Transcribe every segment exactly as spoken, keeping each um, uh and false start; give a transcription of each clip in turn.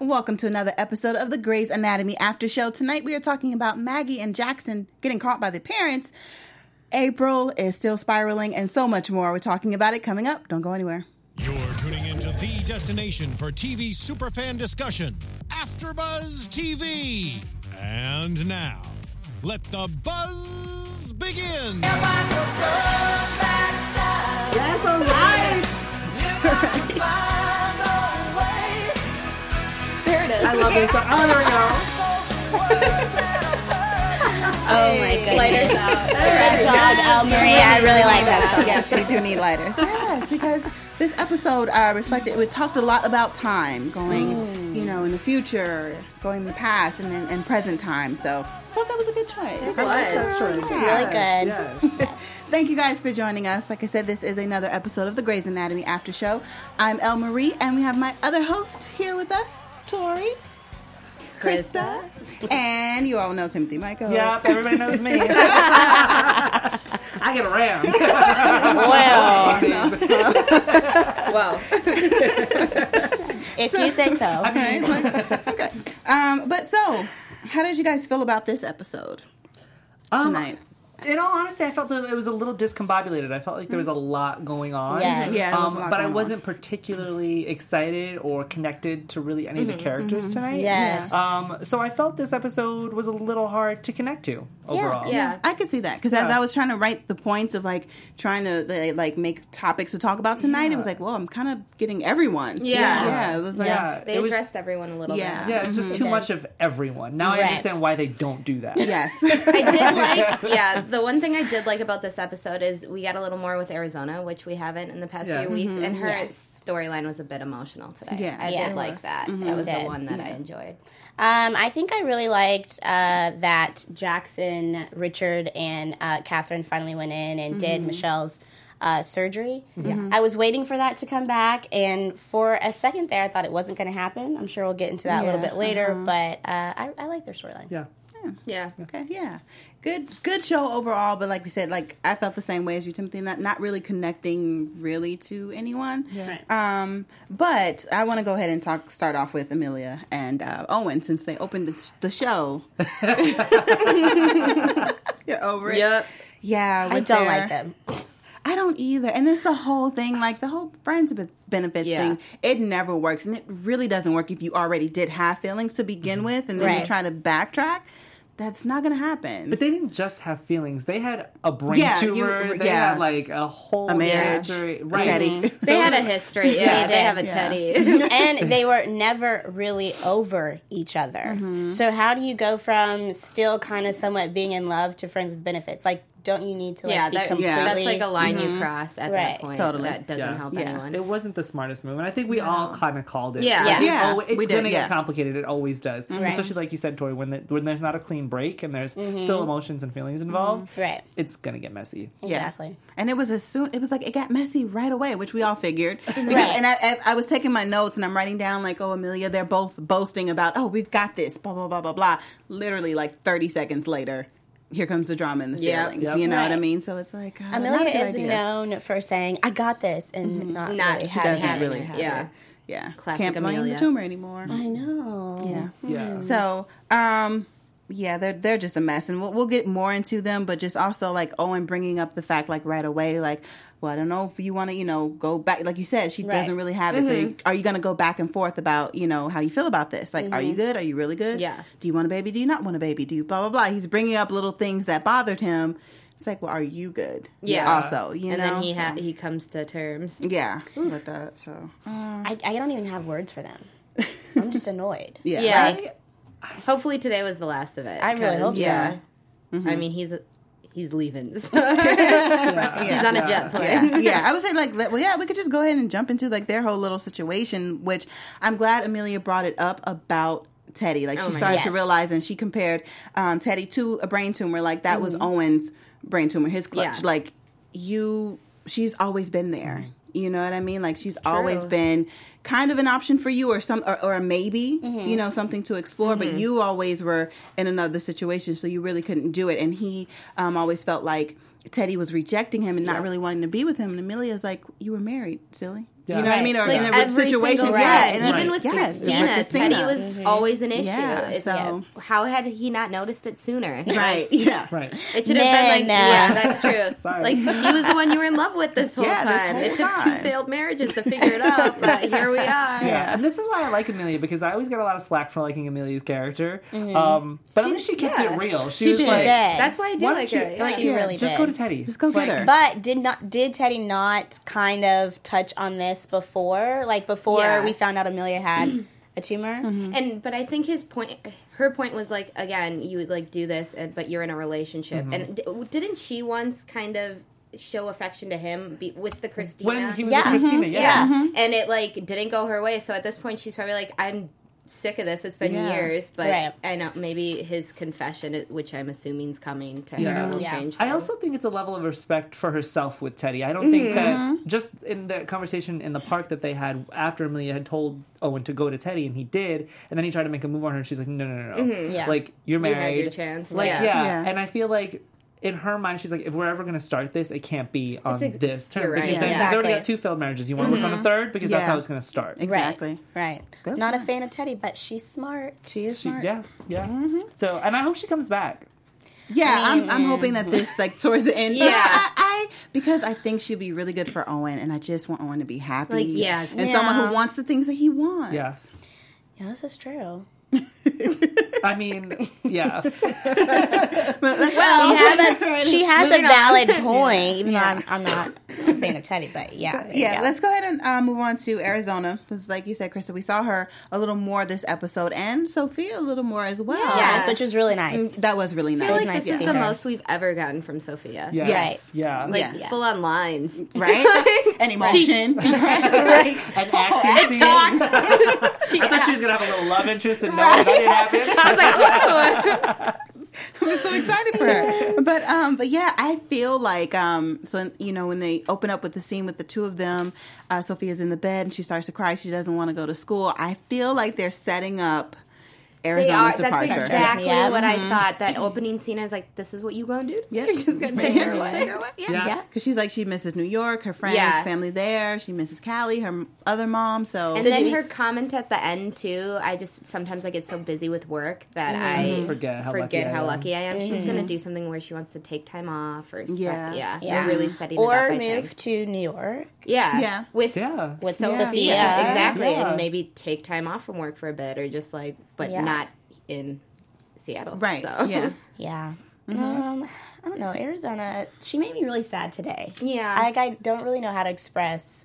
Welcome to another episode of the Grey's Anatomy After Show. Tonight we are talking about Maggie and Jackson getting caught by their parents. April is still spiraling and so much more. We're talking about it coming up. Don't go anywhere. You're tuning into the destination for T V superfan discussion, AfterBuzz T V. And now, let the buzz begin. That's all right. There it is. I love this song. Oh, there we go. Oh my goodness. Lighters out. Good job, El Marie. I really like that song. Yes, we do need lighters. Yes, because this episode uh, reflected, we talked a lot about time, going, mm. you know, in the future, going in the past, and then and present time. So I thought that was a good choice. It was. It's really good. Yes. Thank you guys for joining us. Like I said, this is another episode of the Grey's Anatomy After Show. I'm El Marie, and we have my other host here with us, Tori, Krista, and you all know Timothy Michael. Yep, everybody knows me. I get around. Well. Wow. If you say so. Okay. okay. Um, but so, how did you guys feel about this episode tonight? Um, in all honesty, I felt that it was a little discombobulated. I felt like there was a lot going on. Yes. Yes, Um, there's a lot but I going wasn't particularly excited or connected to really any of the characters tonight. Yes. Um, so I felt this episode was a little hard to connect to overall. Yeah. I could see that because as Yeah. I was trying to write the points of like trying to like make topics to talk about tonight, Yeah. it was like, well, I'm kind of getting everyone. Yeah. yeah. It was like, Yeah. They it was- addressed everyone a little Yeah. bit. Yeah, it's just too much of everyone. Now I Right. understand why they don't do that. yes, I did like, yeah, the one thing I did like about this episode is we got a little more with Arizona, which we haven't in the past Yeah. few weeks, and her Yes. storyline was a bit emotional today. Yeah. I Yes. did like that. That was the Did. one that I enjoyed. Um, I think I really liked uh, that Jackson, Richard, and uh, Catherine finally went in and did Michelle's uh, surgery. Yeah. I was waiting for that to come back, and for a second there, I thought it wasn't going to happen. I'm sure we'll get into that a little Yeah, bit later, uh-huh. but uh, I, I like their storyline. Yeah. Yeah. okay, yeah, good, good show overall. But like we said, like I felt the same way as you, Timothy. Not not really connecting really to anyone. Yeah. Um, but I want to go ahead and talk. Start off with Amelia and uh, Owen since they opened the, the show. You're over it. Yep. Yeah, I with don't their- like them. I don't either. And it's the whole thing, like the whole friends be- benefits Yeah. thing. It never works. And it really doesn't work if you already did have feelings to begin with and then you Right. try to backtrack. That's not going to happen. But they didn't just have feelings. They had a brain Yeah, you- tumor. they yeah. had like a whole A marriage, history. a Right. Teddy. They had a history. Yeah, Yeah, they they have a did. Teddy. And they were never really over each other. So how do you go from still kind of somewhat being in love to friends with benefits? Like, don't you need to like yeah, be that, completely... that's like a line you cross at Right. that point. Totally. That doesn't Yeah. help Yeah. anyone. It wasn't the smartest move, and I think we all kind of called it. Yeah. Like, it Yeah, al- it's we did, going to yeah. get complicated. It always does, Right. especially like you said, Tori. When the, when there's not a clean break and there's still emotions and feelings involved, Right. it's going to get messy. Yeah. Exactly. And it was as soon, it was like, it got messy right away, which we all figured. Because, and I, I, I was taking my notes and I'm writing down like, oh, Amelia, they're both boasting about, oh, we've got this, blah, blah, blah, blah, blah. Literally like thirty seconds later, here comes the drama and the Yep. feelings. Yep. You know what I Right. mean? So it's like, uh, not a Amelia good is idea. known for saying, I got this, and not, Not- really she having Doesn't it. having really it, have yeah. it. Yeah. Classic Can't blame Amelia. the tumor anymore. I know. Yeah. Yeah. So, um, yeah, they're they're just a mess, and we'll, we'll get more into them. But just also like Owen bringing up the fact like right away, like, well, I don't know if you want to, you know, go back. Like you said, she Right. doesn't really have it. So, you, are you going to go back and forth about, you know, how you feel about this? Like, are you good? Are you really good? Yeah. Do you want a baby? Do you not want a baby? Do you blah blah blah? He's bringing up little things that bothered him. It's like, well, are you good? Yeah. Also, you and know, then he ha- So- he comes to terms. yeah, with that. So, uh, I, I don't even have words for them. I'm just annoyed. yeah, Yeah. Like, Hopefully today was the last of it. I really 'cause, hope so. yeah. I mean, he's he's leaving. So Yeah. he's on a jet plane. yeah, yeah. I would say like, well, yeah, we could just go ahead and jump into like their whole little situation, which I'm glad Amelia brought it up about Teddy. Like Oh she my started God. to Yes. realize, and she compared um, Teddy to a brain tumor. Like that was Owen's brain tumor, his clutch. Yeah. Like you, she's always been there. You know what I mean? Like she's always True. been kind of an option for you, or some, or, or a maybe. You know, something to explore. But you always were in another situation, so you really couldn't do it. And he um, always felt like Teddy was rejecting him and not Yeah. really wanting to be with him. And Amelia's like, "You were married, silly." Yeah. You know what I Right. mean? Or Like in every situations, single yeah. time. And Even then- with yes, Christina, with Teddy Christina. was Mm-hmm. always an issue. Yeah, It's- so- How had he not noticed it sooner? Right, yeah. Right. It should have been like, No, no. yeah, that's true. Sorry. Like, she was the one you were in love with this whole Yeah, this time. whole It took two time. failed marriages to figure it out, but here we are. Yeah, and this is why I like Amelia, because I always get a lot of slack for liking Amelia's character. Um, but at least she kept yeah. it real. She, She was did. like, Did. That's why I do why like don't you, her. Yeah. like, She yeah, really just did. go to Teddy. Just go get her. But did not did Teddy not kind of touch on this before? Like before Yeah. we found out Amelia had a tumor? And but I think his point, her point was like, again, you would like do this, and, but you're in a relationship. Mm-hmm. And d- didn't she once kind of show affection to him be, with the Christina? When he was Yeah. with Christina, yeah. yeah, and it like didn't go her way. So at this point, she's probably like, I'm sick of this. It's been Yeah. years, but Right. I know maybe his confession, which I'm assuming is coming to Yeah. her, will Yeah. change. I things. also think it's a level of respect for herself with Teddy. I don't think that Mm-hmm. just in the conversation in the park that they had after Amelia had told Owen to go to Teddy, and he did, and then he tried to make a move on her, and she's like, no, no, no, no. Yeah. Like, you're You married. had your chance. Like, Yeah. yeah. Yeah. And I feel like in her mind, she's like, if we're ever going to start this, it can't be on It's ex- this term. you're right, Because then yeah. she's already Exactly. got two failed marriages. You want to work on a third? Because that's Yeah. how it's going to start. Exactly. Right. Good Not a one. fan of Teddy, but she's smart. She is She, smart. yeah, yeah. So, and I hope she comes back. Yeah, I mean, I'm, I'm hoping that this, like, towards the end. but Yeah. I, I, because I think she'd be really good for Owen, and I just want Owen to be happy. Like, yes. And Yeah. someone who wants the things that he wants. Yeah. Yeah, this is true. I mean, yeah. But let's, Well, She has a, she has a Moving on. valid point, even Yeah. though I'm, I'm not a fan of Teddy, but yeah. there you yeah, go. let's go ahead and uh, move on to Arizona. Because, like you said, Krista, we saw her a little more this episode, and Sophia a little more as well. Yes, which was really nice. That was really nice. I feel like nice this to is see the her. most we've ever gotten from Sophia. Yeah. Yes. Yeah. Like Yeah. full on lines. Right? And emotion. right. An acting scene. Talks. I thought she was gonna have a little love interest, and no, that didn't happen. I was like, I was so excited for her. But um, but yeah, I feel like um, so you know when they open up with the scene with the two of them, uh, Sophia's in the bed and she starts to cry. She doesn't want to go to school. I feel like they're setting up they Arizona's are. That's departure. exactly Yeah. what I thought. That opening scene, I was like, "This is what you gonna do? Yeah. You're just gonna take Yeah, her just away." take her away. Yeah. Yeah. Yeah. Because she's like, she misses New York, her friends, Yeah. family there. She misses Callie, her other mom. So, And So then do we- her comment at the end too. I just sometimes I get so busy with work that I Forget how forget lucky I how am. lucky I am. She's gonna do something where she wants to take time off or stuff. Yeah. Yeah, Yeah. They're really setting it Or up. I move think. to New York. Yeah, Yeah. with Yeah. With Sophia, Sophia. exactly, Yeah. and maybe take time off from work for a bit, or just like, but Yeah. not in Seattle. right. So. Yeah. Yeah. Um, I don't know. Arizona, she made me really sad today. Yeah. I, like, I don't really know how to express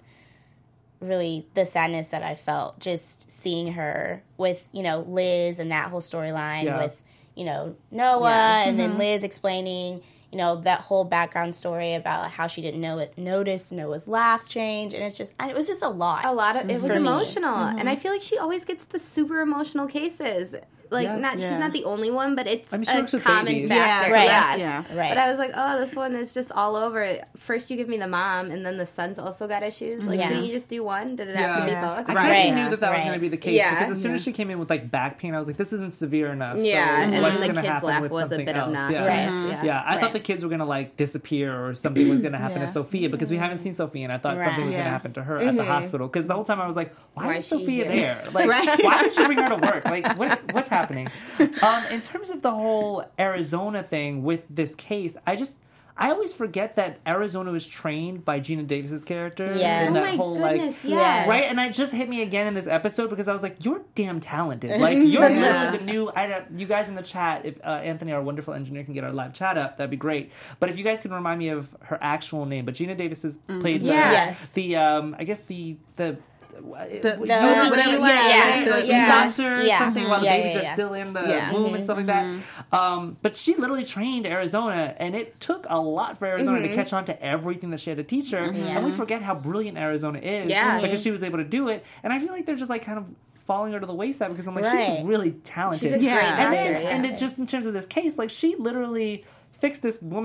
really the sadness that I felt just seeing her with, you know, Liz and that whole storyline Yeah. with, you know, Noah Yeah. and then Liz explaining, you know, that whole background story about how she didn't know it, notice Noah's laughs change. And it's just, and it was just a lot. a lot of it was For me. emotional, and I feel like she always gets the super emotional cases. Like, Yeah. not Yeah. she's not the only one, but it's I mean, she a works with common babies. factor. Yeah, right. Yes. Yeah. Right. But I was like, oh, this one is just all over. First, you give me the mom, and then the son's also got issues. Like, Yeah. couldn't you just do one? Did it have to be Yeah. both? I Right. kind of Right. knew that that was Right. going to be the case Yeah. because as soon as Yeah. she came in with like back pain, I was like, "This isn't severe enough." Yeah, so and then what's the gonna kids' happen laugh with was a something bit else? obnoxious. Yeah. Right. Yeah. Yeah, I Right. thought the kids were gonna like disappear or something was gonna happen Yeah. to Sophia because we haven't seen Sophia, and I thought Right. something was Yeah. gonna happen to her at the hospital. Because the whole time I was like, "Why, Why is is she Sophia here? there? Like, Right. why did she bring her to work? Like, what, what's happening?" Um, in terms of the whole Arizona thing with this case, I just. I always forget that Arizona was trained by Gina Davis's character. Yes. in Oh that my whole, goodness, like, yes. right? And it just hit me again in this episode because I was like, "You're damn talented. Like, you're Yeah. literally the new." I don't- you guys in the chat, if uh, Anthony, our wonderful engineer, can get our live chat up, that'd be great. But if you guys can remind me of her actual name, but Gina Davis has played the, Yeah. Yes. the um, I guess the the. The, the, The- yeah, whatever, Yeah. yeah, Yeah. the- Yeah. center or Yeah. something while the Yeah, babies yeah, are yeah. still in the Yeah. womb and stuff like that. Um, but she literally trained Arizona, and it took a lot for Arizona to catch on to everything that she had to teach her. And we forget how brilliant Arizona is Yeah. because she was able to do it. And I feel like they're just like kind of falling her to the wayside because I'm like, Right. she's really talented. She's a Yeah. great And actor. and then, yeah. and it just in terms of this case, like she literally fixed this woman's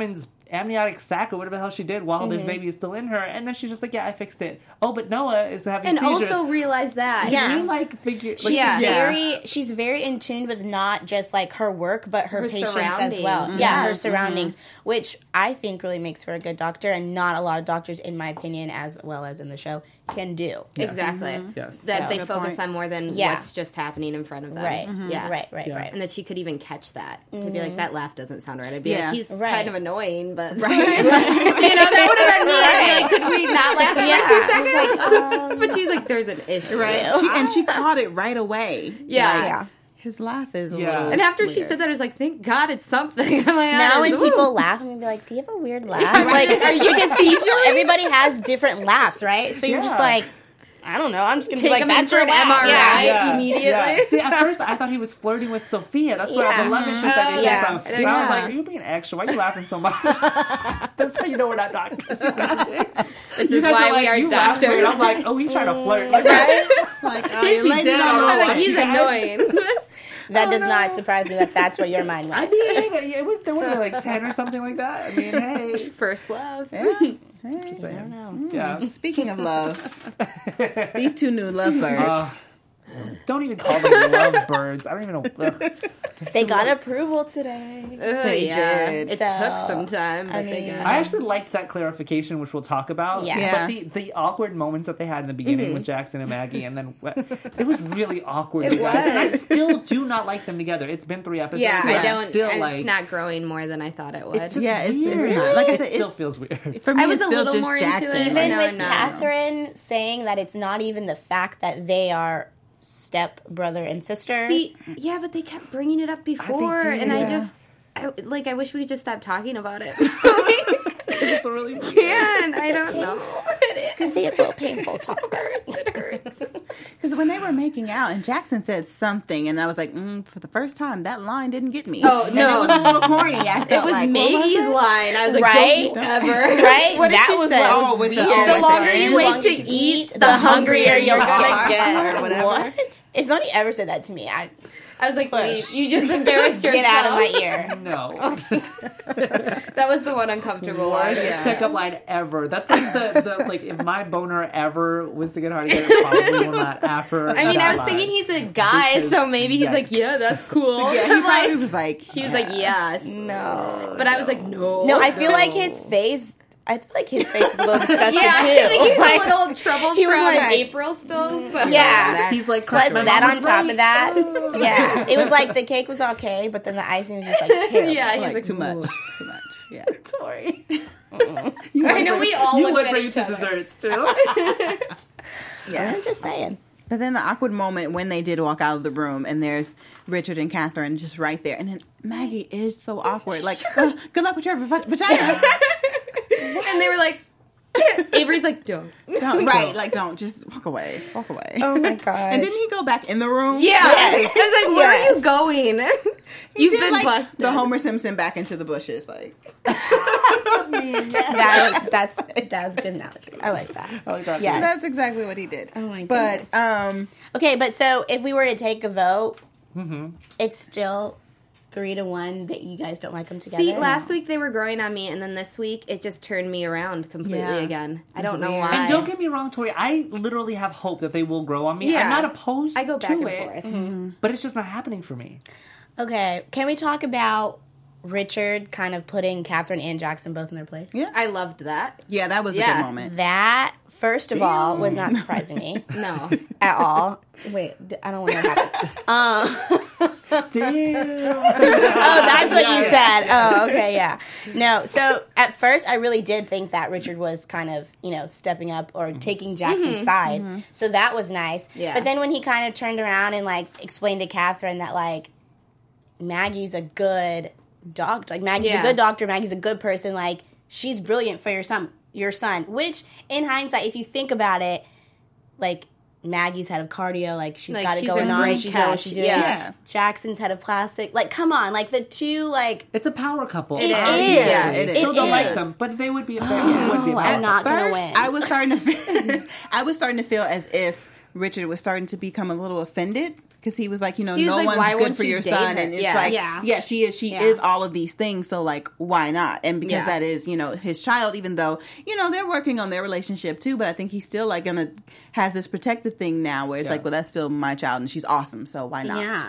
amniotic sac or whatever the hell she did while this baby is still in her, and then she's just like, yeah, I fixed it. Oh, but Noah is having and seizures. also realize that. Yeah. Can we, like, figure... She's Like, Yeah. very she's very in tune with not just like her work but her, Her patients as surroundings. well. Mhm. Yeah, her Yes. surroundings, which I think really makes for a good doctor, and not a lot of doctors, in my opinion, as well as in the show, can do. Exactly. Yes. That So- they Good focus point. on more than Yeah. what's just happening in front of them. Right. Yeah. Right, right, Yeah. right. And that she could even catch that. To be like, that laugh doesn't sound right. I'd be Yeah. like, he's Right. kind of annoying, but... Right. you know, that would have been me. I'd be like, could we not laugh for Yeah. two seconds? I was like, um, But she's like, there's an issue. Right. She, and she caught it right away. Yeah. Like, Yeah. his laugh is a Yeah. little. And after she weird. said that, I was like, thank God it's something. I'm like, Now ah, when ooh. people laugh, I'm gonna be like, "Do you have a weird laugh?" Like, are you can see everybody has different laughs, right? So you're just Yeah. like, I don't know. I'm just gonna Take be like, them in "That's for your an laugh." M R I. Yeah. Yeah. immediately. Yeah. See, at first I thought he was flirting with Sophia. That's where Yeah. the love interest that Oh, he yeah. came from. And I was like, are you being extra? Why are you laughing so much? That's how you know we're not doctors. You got this. This You is guys why are like, we are you laughed doctors. weird. I'm like, oh, he's trying to flirt. Like, Right? Like, oh, He'd you're be lazy dead on on the the I was wall. like, he's Guys. annoying. That Oh, does no. not surprise me that that's where your mind I went. mean, it was there were like ten or something like that. I mean, hey, First love. Yeah. just I don't saying. know. Yeah. Speaking of love, these two new lovebirds. Uh, don't even call them lovebirds. I don't even know. Ugh. They got approval today. Ugh, They yeah. did. It So, took some time, but I they mean- got I actually liked that clarification, which we'll talk about. Yeah. Yeah. But the, the awkward moments that they had in the beginning with Jackson and Maggie, and then it was really awkward. It you guys. And I was. still do not like them together. It's been three episodes. Yeah, and I I'm don't. Still and like it's not growing more than I thought it would. It's just Yeah, it's- it's weird. not. Like I said, it still it's- feels weird. For me, I was it's a still little just more into Jackson. it. Even No, with I'm not. Catherine saying that it's not even the fact that they are step brother and sister. See, yeah, but they kept bringing it up before, did, and I yeah. just, I, like, I wish we could just stop talking about it. It's really weird. Can I don't know. It I is. think it's a little painful to talk about. It hurts. Because when they were making out, and Jackson said something, and I was like, mm, for the first time, that line didn't get me. Oh, And no. it was a little corny. I It felt was like, what Maggie's it? line. I was like, Right? don't you ever. Right? What did That she was say? what Oh, with the, weird. oh, The with longer the- you The wait longer to you eat, the hungrier you're gonna get. Or whatever. What? If somebody ever said that to me, I'd I was like, Push. wait, you just embarrassed yourself. get out of my ear. No. That was the one uncomfortable one. Worst Yeah. pickup line ever. That's like the, the like if my boner ever was to get hard to get, it probably will not after. I mean, that I was line. thinking he's a guy, Because so maybe he's like, yikes. yeah, that's cool. Yeah, he I'm probably like, was like, he was like, yes. No. But I was like, no. No, I feel No. like his face. I feel like his face was a little disgusting Yeah, too. I think he was Like, a little troubled he was from like- April still. So. Yeah. that- He's like Plus my that mom on was top right. of that, yeah, it was like the cake was okay, but then the icing was just like terrible. Yeah, he's like, like, too much. "Ooh." Too much. Yeah. Sorry. I know we all You looked would at bring each it to other. desserts too. Yeah. I'm just saying. But then the awkward moment when they did walk out of the room and there's Richard and Catherine just right there. And then Maggie is so awkward. Like, uh, good luck with your va- vagina. And they were like, Avery's like, don't. Don't, right. Like, don't. Just walk away. Walk away. Oh my gosh. And didn't he go back in the room? Yeah. Yes. I was like, where Yes. are you going? He You've did, been like, busted. the Homer Simpson back into the bushes. Like, that was that's that was a good analogy. I like that. I like that. Yes. too. that's exactly what he did. Oh my But, goodness. um, Okay, but so if we were to take a vote, Mm-hmm. it's still three to one that you guys don't like them together. See, last week they were growing on me, and then this week it just turned me around completely Yeah. again. I It was don't know weird. why. And don't get me wrong, Tori. I literally have hope that they will grow on me. Yeah. I'm not opposed. I go back to and it, forth. but it's just not happening for me. Okay, can we talk about Richard kind of putting Catherine and Jackson both in their place? yeah. I loved that. Yeah, that was a Yeah. good moment. That, first of all, was not surprising me No. at all. Wait, d- I don't want to happen. Um, Damn. oh, that's what you said. Oh, okay, yeah. No, so at first I really did think that Richard was kind of, you know, stepping up or taking Jackson's side. So that was nice. Yeah. But then when he kind of turned around and, like, explained to Catherine that, like, Maggie's a good doctor. Like, Maggie's Yeah. a good doctor. Maggie's a good person. Like, she's brilliant for your son. Your son. Which, in hindsight, if you think about it, like, Maggie's head of cardio. Like, she's Like, got it she's going a on. great She's doing what catch. she's doing. Yeah. Yeah. Jackson's head of plastic. Like, come on. Like, the two, like... It's a power couple. It is. Obviously. Yeah, it is. Still It don't is. like them, but they would be. They would be. Oh, I'm not gonna First, win. I was starting to feel, I was starting to feel as if Richard was starting to become a little offended because he was like, you know, He was no like, one's why good won't for you your date son, her? and it's Yeah. like, Yeah. yeah, she is, she Yeah. is all of these things. So like, why not? And because Yeah. that is, you know, his child. Even though you know they're working on their relationship too, but I think he's still like gonna has this protective thing now, where it's Yeah. like, well, that's still my child, and she's awesome, so why not? Yeah,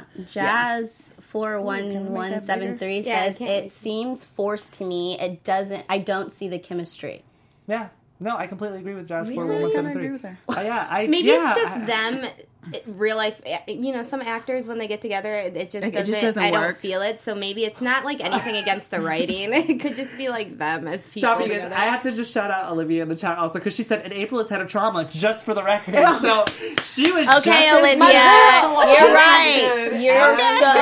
Jazz four one one seven three Yeah, I says can't it make- seems forced to me. It doesn't. I don't see the chemistry. Yeah. No, I completely agree with Jazz four Really one one kinda seven three. agree with her. Uh, yeah, I Maybe yeah, it's just I- them, it- real life. You know, some actors when they get together, it it just It doesn't. just doesn't I don't work. feel it. So maybe it's not like anything against the writing. It could just be like them as people Stop you guys. together. I have to just shout out Olivia in the chat also because she said, and April has had a trauma just for the record. So she was Okay, just as- Olivia, My girl! you're Just right. as good. You're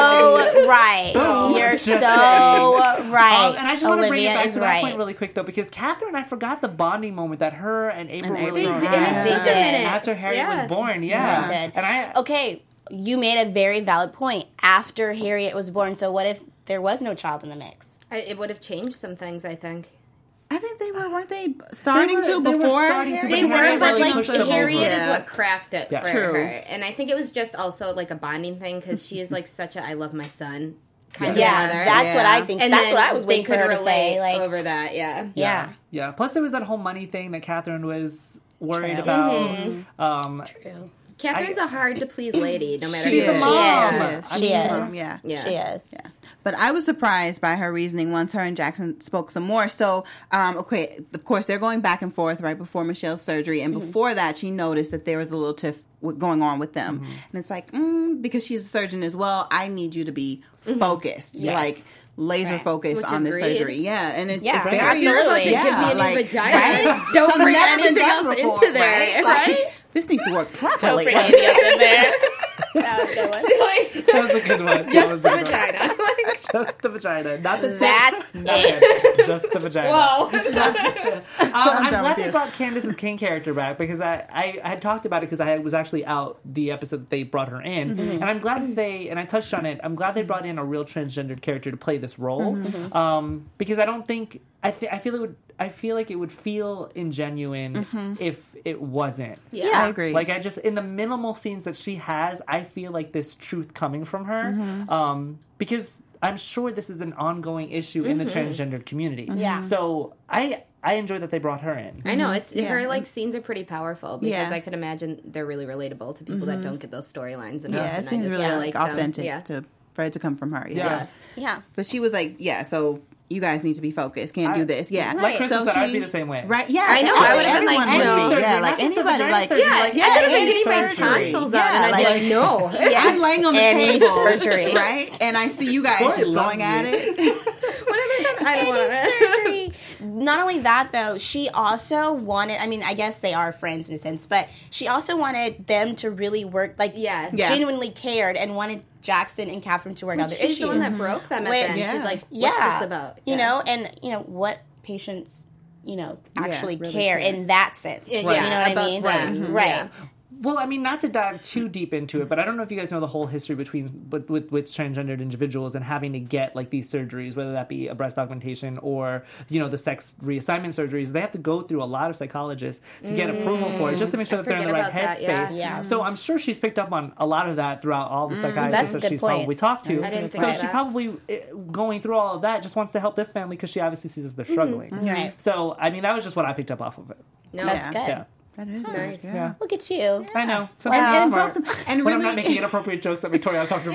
so right. So You're just so saying. right. Um, and I just want to bring it Olivia back is to that right. point really quick though, because Catherine, I forgot the bonding moment that her and April And really April They had. did, and it They took a did. minute. after Harry Yeah. was born. Yeah, They did. and I Okay, you made a very valid point. After Harriet was born, so what if there was no child in the mix? I, it would have changed some things. I think I think they were, weren't they starting were- to they were before? starting to, Harry? but they Harriet were, but really like pushed them Harriet over. is Yeah. what cracked it Yeah. for True. her, and I think it was just also like a bonding thing because she is like such a I love my son kind Yeah, of mother. that's what Yeah. I think. and That's then what I was they waiting for could her to relate say. Like, over that. Yeah. yeah. Yeah. Plus, there was that whole money thing that Catherine was worried True. about. Mm-hmm. Um, True. Catherine's a hard to please lady, no matter She who is. she mom. is. She I is. mean, She is. Yeah. Yeah. She is. Yeah. But I was surprised by her reasoning once her and Jackson spoke some more. So, um, okay, of course, they're going back and forth right before Michelle's surgery. And before that, she noticed that there was a little tiff w- going on with them. And it's like, mm, because she's a surgeon as well, I need you to be focused. Yes. Like, laser Right. focused Which on this agreed. surgery. Yeah. And it's, Yeah, it's very... absolutely. You're about to Yeah, give me a new like, vagina. right? Don't Something bring never been anything done else before, into there, Like, right? this needs to work Don't properly. bring any up in there. That was a good one. Like, that was a good one. That just was the a good one. vagina. Like, Just the vagina, not the tip. That's Not it. it. Just the vagina. whoa. Um, I'm done glad with they you. brought Candace's King character back because I, I, I had talked about it because I was actually out the episode that they brought her in, and I'm glad that they and I touched on it. I'm glad they brought in a real transgendered character to play this role, um, because I don't think I th- I feel it would I feel like it would feel ingenuine if it wasn't. Yeah. I agree. Like I just in the minimal scenes that she has, I feel like this truth coming from her, um, because I'm sure this is an ongoing issue in the transgendered community. Yeah. So I I enjoy that they brought her in. I know it's Yeah. her like scenes are pretty powerful because Yeah. I could imagine they're really relatable to people that don't get those storylines enough. Yeah, it and I seems just, really yeah, like liked them. authentic Yeah. to for it to come from her. Yeah. Yeah. Yes. Yeah. But she was like, yeah, so you guys need to be focused. Can't I- do this. Yeah. Like Kristen So said, I'd she- be the same way. Right. Yeah. I know, I would've been like, everyone no. would be. Yeah. Not Like just the anybody. vagina Like surgery, Yeah, like, I could have been any getting my surgery. tonsils Yeah, out, and I'd like- be like, no. I'm laying on the Any table, surgery. right? And I see you guys Corey just loves going at me. it. What have I done? I don't want Any to. surgery. Not only that, though, she also wanted. I mean, I guess they are friends in a sense, but she also wanted them to really work. Like, Yes. Yeah. genuinely cared and wanted Jackson and Catherine to work out their She's issues. the one that broke them at Which- the end. Yeah. She's like, what's yeah, this about? You Yeah. know, and you know what patients, you know, actually really care care. in that sense. Yeah, you know what about I mean? them. Right. Right. Yeah. Well, I mean, not to dive too deep into it, but I don't know if you guys know the whole history between with, with, with transgendered individuals and having to get like these surgeries, whether that be a breast augmentation or you know the sex reassignment surgeries. They have to go through a lot of psychologists to get approval for it, just to make sure I that they're in the forget right about that, yeah. headspace. Yeah. So I'm sure she's picked up on a lot of that throughout all the psychiatrists That's a that good she's point. probably talked to. I didn't think so of she that. probably eh, going through all of that just wants to help this family because she obviously sees as they're struggling. Right. So I mean, that was just what I picked up off of it. No. That's Yeah. good. Yeah. That is Nice. Yeah. Yeah. Look at you. I know. And, Sometimes and, it's smart. both, and When really, I'm not making inappropriate jokes that make Tori uncomfortable.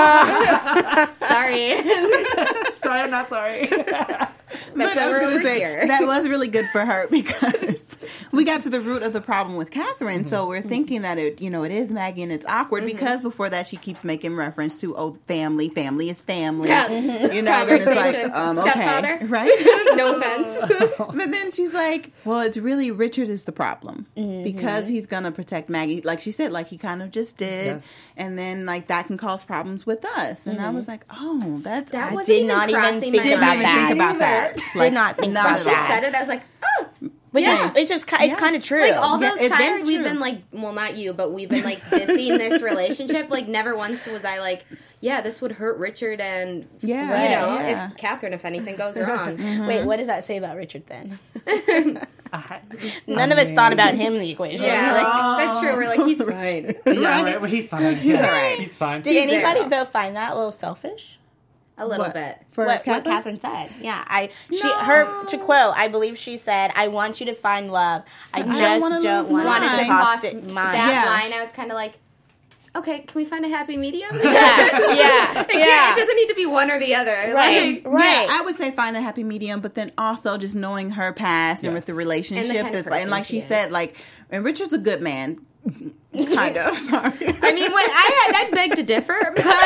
Sorry. Sorry, I'm not sorry. But why I was we're gonna over say, here. that was really good for her because we got to the root of the problem with Catherine. So we're thinking that it, you know, it is Maggie and it's awkward because before that she keeps making reference to oh, family, family is family. Yeah. You know, then it's like, Conversation. um, okay, Stepfather. right? No offense. But then she's like, well, it's really Richard is the problem because he's gonna protect Maggie, like she said, like he kind of just did, Yes. and then like that can cause problems with us. And I was like, oh, that's That I wasn't did even not even crossing think my didn't about mind. even that. think about that. Did not think not about at She all. that. said it. I was like, oh. Which Yeah. is it's just ki- it's Yeah. kind of true. Like all Yeah, those it's very times we've true. been like, well, not you, but we've been like dissing this relationship. Like never once was I like, yeah, this would hurt Richard and Yeah, you know, yeah. if Catherine, if anything goes wrong. Wait, what does that say about Richard then? I, None I of us mean- thought about him in the equation. Yeah, Like, like, that's true. We're like, he's fine. Yeah, right. Well, he's fine. He's all right. He's fine. did He's anybody there. though find that a little selfish? A little What? bit. For what, what Catherine? Catherine said. Yeah, I she No. her to quote. I believe she said, "I want you to find love. I don't just wanna don't lose want mine." to Wanted to cost cost it mine." that Yeah. line. I was kind of like, okay, can we find a happy medium? Yeah, yeah, It, yeah. it doesn't need to be one or the other. Right, Like, right. Yeah, I would say find a happy medium, but then also just knowing her past and Yes. with the relationships, And the kind of it's like, and like person she she is. said, like, and Richard's a good man, kind of. Sorry. I mean, when I I'd beg to differ,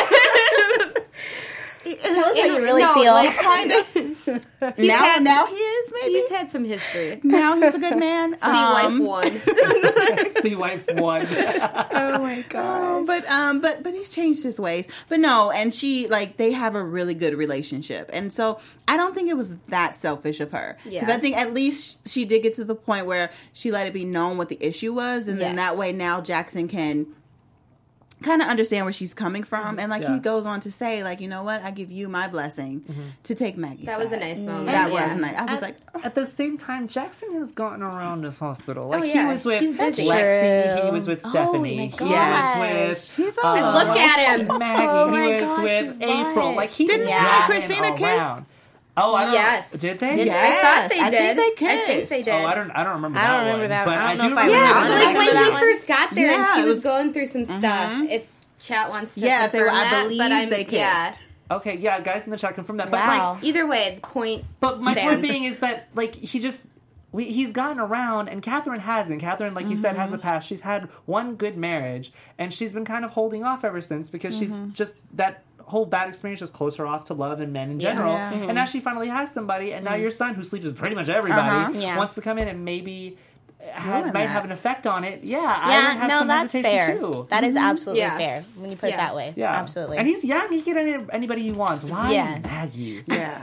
but Tell us how you really no, feel. like, kind of. now, had- now he is maybe. he's had some history. Now he's a good man. See wife Um, one. See wife one. Oh my Oh, but um, but but he's changed his ways. But no, and she like they have a really good relationship, and so I don't think it was that selfish of her. Because Yeah. I think at least she did get to the point where she let it be known what the issue was, and then Yes. that way now Jackson can kind of understand where she's coming from, and like Yeah. he goes on to say, like, you know what, I give you my blessing to take Maggie's That was a side. nice moment. That yeah. was nice. I was At, like, oh, at the same time, Jackson has gotten around this hospital. Like Oh, yeah. he was with He's busy. Lexi, True. he was with Oh, Stephanie, my he gosh. was with He's all uh, Look at him. Maggie, Oh, he my was gosh, with he April. was. Like he's Didn't he and gotten Christina kiss? around. Oh, I don't Yes. Did they? Did I thought they Yes, I did. think they I think kissed. they did. Oh, I don't. I don't remember. I that don't remember one, that But one. I don't I know do if I remember Yeah, remember that that. like Remember when that he one? first got there and Yeah, she it was, was- going through some stuff. If chat wants to Yeah, if they confirm were- I that, believe but I'm, they kissed. Yeah. Okay, yeah, guys in the chat confirm that. But Wow. like, Either way, the point. But my point stands. being is that like he just we, he's gotten around, and Catherine hasn't. Catherine, like you said, has a past. She's had one good marriage, and she's been kind of holding off ever since because she's just that whole bad experience just closed her off to love and men in general. Yeah. And now she finally has somebody, and now your son, who sleeps with pretty much everybody, Uh-huh. Yeah. wants to come in and maybe. Had, Ruin might that. have an effect on it. Yeah, I would Yeah, have no, some that's hesitation fair. too. That is absolutely Yeah. fair when you put it Yeah. that way. Yeah, Absolutely. And he's young; he can get any, anybody he wants. Why Yes. Maggie? yeah.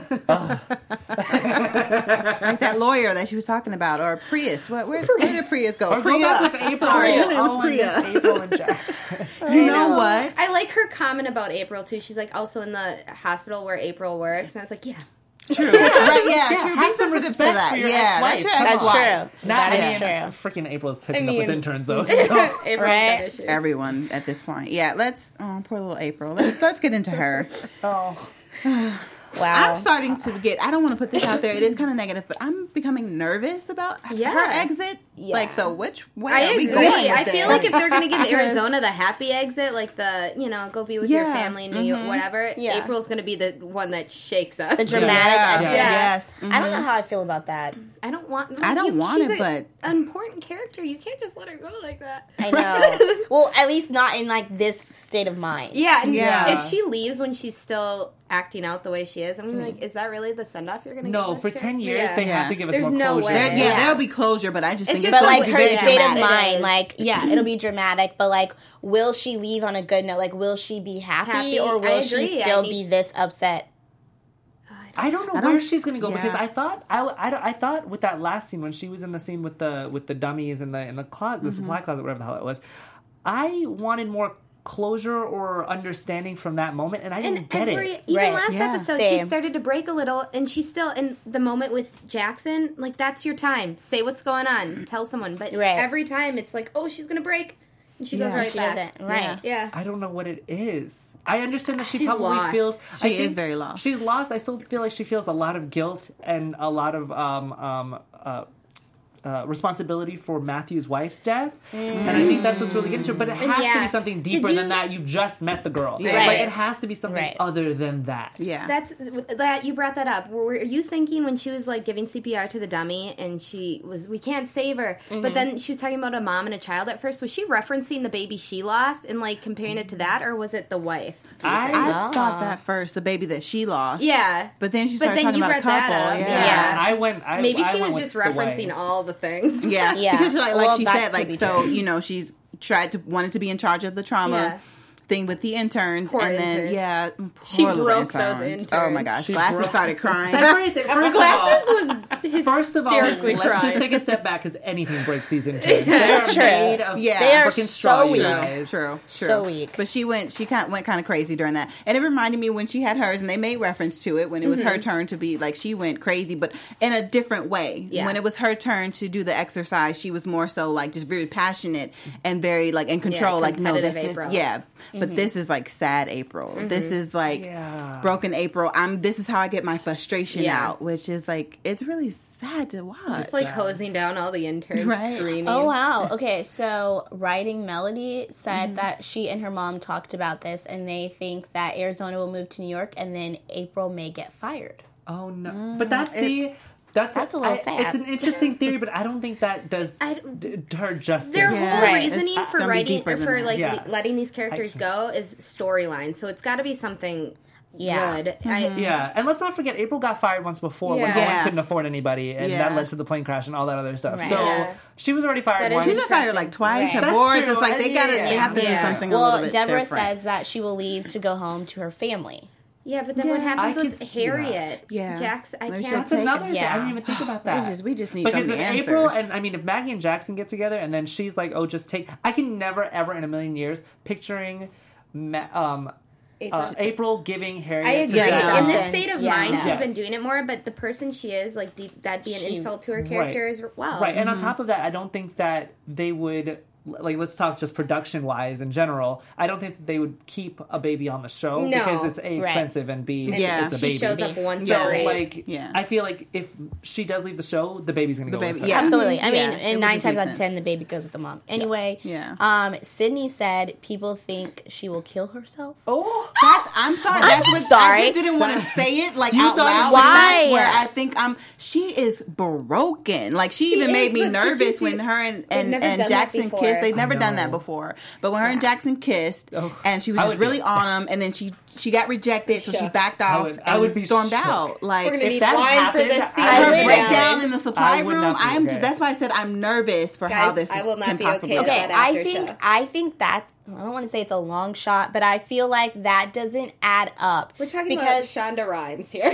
Like that lawyer that she was talking about, or Prius. What? Where, where did Prius go? Or go back with Priya. April. Sorry, oh, it was and Priya. Miss April and Jackson. You know what? I like her comment about April too. She's like also in the hospital where April works, and I was like, yeah. True. Right, yeah, Yeah, true. have Be some sensitive to respect that. for your Yeah, ex-wife. that's your Come That's ex-wife. true. Not, That I is mean, true. freaking April's hooking I up with mean- interns though. So. April's Right. got issues. Everyone at this point. Yeah, let's. Oh, poor little April. Let's let's get into her. Oh, Wow. I'm starting to get. I don't want to put this out there. It is kind of negative, but I'm becoming nervous about Yeah. her exit. Yeah. Like, so which way I are we agree. going? I with feel this? like if they're going to give Because- Arizona the happy exit, like the, you know, go be with your Yeah. family in New York, whatever, Yeah. April's going to be the one that shakes us. The dramatic Yeah. exit. Yes. I don't know how I feel about that. I don't want. I don't you- want she's it, a- but- an important character. You can't just let her go like that. I know. Well, at least not in like this state of mind. Yeah, and Yeah. if she leaves when she's still acting out the way she is, I'm like, is that really the send off you're going to no, give for this ten character? years Yeah. they Yeah. have to give us There's more no closure. way. There, yeah, Yeah. there'll be closure, but I just It's think just it's But going like to her be very state of dramatic. mind, is. like yeah, it'll be dramatic. But like, will she leave on a good note? Like, will she be happy, Happy. or I will agree. she I still need- be this upset? I don't know I don't- where she's gonna go because yeah. I thought I, I, I thought with that last scene when she was in the scene with the with the dummies in the in the closet, the supply closet, whatever the hell it was, I wanted more closure or understanding from that moment, and I didn't And get every, it. even Right. last Yeah. episode, she Same. started to break a little, and she's still in the moment with Jackson. Like, that's your time. Say what's going on. Tell someone. But Right. every time, it's like, oh, she's gonna break, and she goes Yeah. right She back. doesn't. Right. Yeah. Yeah. I don't know what it is. I understand that she She's probably lost. feels. She I is think very lost. She's lost. I still feel like she feels a lot of guilt and a lot of um, um, uh, uh, responsibility for Matthew's wife's death, and I think that's what's really getting to her. But it has to Yeah. be something Did deeper you- than that. You just met the girl. Yeah. Like Right. it has to be something Right. other than that. Yeah. That's that you brought that up. Were you thinking when she was like giving C P R to the dummy and she was, we can't save her, but then she was talking about a mom and a child at first? Was she referencing the baby she lost and like comparing it to that, or was it the wife? do you I- think? I Ah. thought that first, the baby that she lost. yeah, But then she But started then talking you about a read that couple. up. Yeah. Yeah. I went. I, maybe I she went was with just the referencing wife. all the things. Yeah. Yeah. Because like, like Well, she that said, could like, be so, true. you know, she's tried to, wanted to be in charge of the trauma Yeah. thing with the interns, Poor and then interns. yeah, She poor little broke those Oh my interns. gosh, She Glasses broke- started crying. Everything. First Glasses of all, was first of all, hysterically let's crying. just take a step back because anything breaks these interns. They're True. made of Yeah. They are freaking so straw, you weak. guys. True, true. So weak. But she went, she kind went kind of crazy during that, and it reminded me when she had hers, and they made reference to it when it was Mm-hmm. her turn to be like she went crazy, but in a different way. Yeah. When it was her turn to do the exercise, she was more so like just very passionate and very like in control. like no, this competitive is April. yeah, but this is like sad April. This is like Yeah. broken April. I'm. This is how I get my frustration Yeah. out, which is like it's really sad to watch. Just like hosing down all the interns, Right. screaming. Oh wow. Okay, so Writing Melody said that she and her mom talked about this, and they think that Arizona will move to New York, and then April may get fired. Oh no! But that's see, that's That's a little I- sad. It's an interesting theory, but I don't think that does I- d- her justice. Their Yeah. whole Right. reasoning It's for gonna be writing deeper or than for that. like Yeah. le- letting these characters I go is storyline. So it's got to be something Yeah. good. I, Yeah, and let's not forget, April got fired once before when Yeah. Owen Yeah. couldn't afford anybody, and Yeah. that led to the plane crash and all that other stuff. Right. So Yeah. she was already fired That is once. She's been interesting. fired like twice. Right. Her That's boards. true. It's like they Yeah, gotta. yeah, They have to yeah. do something a little Well, bit Deborah different. says that she will leave to go home to her family. yeah, but then what Yeah. happens I with could see that. Harriet? Yeah. Jax, I Maybe can't. That's Take another it. thing. I Yeah. didn't even think about We that. just, we just need Because some if answers. April and I mean if Maggie and Jackson get together and then she's like, oh, just take. I can never ever in a million years picturing, Ma- um, April. uh, April giving Harriet. I to agree. Yeah. In this Jackson. state of Yeah, mind, no. she's Yes. been doing it more. But the person she is, like, deep, that'd be an She- insult to her Right. character as well. Right, and on top of that, I don't think that they would. Like, let's talk just production wise in general. I don't think that they would keep a baby on the show No. because it's A, Right. expensive, and B, Yeah. it's a She baby. shows up once So, every. like, Yeah. I feel like if she does leave the show, the baby's gonna The go baby- with her. yeah. Absolutely. I Yeah, mean, it and would nine just times make out of sense. ten, the baby goes with the mom. Anyway, Yeah. um, Sydney said people think she will kill herself. Oh, That's, I'm sorry. That's what sorry. I just didn't want to say it like You out thought it loud. was- but Why? That's where I think I'm. She is broken. Like she, even is, made me but could you nervous see- when her and They've and, never and done that Jackson before. kissed. They've never I done know. that before. But when her and Jackson kissed, Oh, and she was I just would be- really on him, and then she she got rejected, so she Shook. backed I off would- and I would be stormed shook. out. Like We're gonna if need that wine happened, for this I scene. would her win. breakdown in the supply I would room, not be I'm. okay. That's why I said I'm nervous for how Guys, this I is, will not can be possibly okay go. with Okay, that I after think show. I think that I don't want to say it's a long shot, but I feel like that doesn't add up. We're talking because about Shonda Rhimes here.